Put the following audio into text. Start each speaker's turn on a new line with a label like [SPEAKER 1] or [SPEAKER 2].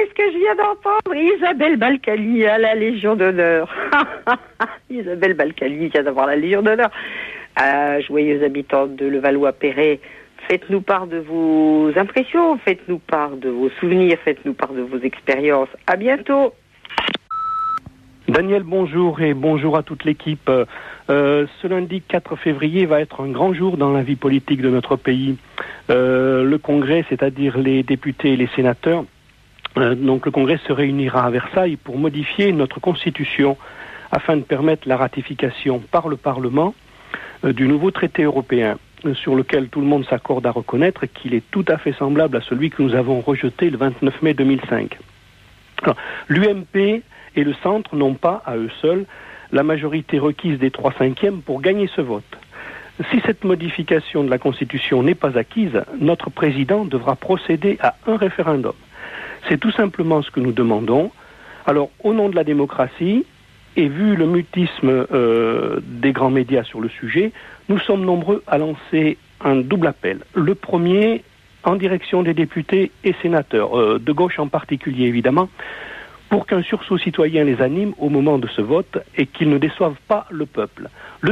[SPEAKER 1] ce que je viens d'entendre? Isabelle Balkany à la Légion d'honneur. Isabelle Balkany vient d'avoir la Légion d'honneur. Joyeuse habitante de Levallois-Perret, faites-nous part de vos impressions, faites-nous part de vos souvenirs, faites-nous part de vos expériences. À bientôt.
[SPEAKER 2] Daniel, bonjour et bonjour à toute l'équipe. Ce lundi 4 février va être un grand jour dans la vie politique de notre pays. Le Congrès, c'est-à-dire les députés et les sénateurs, donc le Congrès se réunira à Versailles pour modifier notre Constitution afin de permettre la ratification par le Parlement du nouveau traité européen sur lequel tout le monde s'accorde à reconnaître qu'il est tout à fait semblable à celui que nous avons rejeté le 29 mai 2005. L'UMP et le centre n'ont pas, à eux seuls, la majorité requise des 3/5 pour gagner ce vote. Si cette modification de la Constitution n'est pas acquise, notre président devra procéder à un référendum. C'est tout simplement ce que nous demandons. Alors, au nom de la démocratie, et vu le mutisme des grands médias sur le sujet, nous sommes nombreux à lancer un double appel. Le premier, en direction des députés et sénateurs, de gauche en particulier évidemment, pour qu'un sursaut citoyen les anime au moment de ce vote et qu'ils ne déçoivent pas le peuple.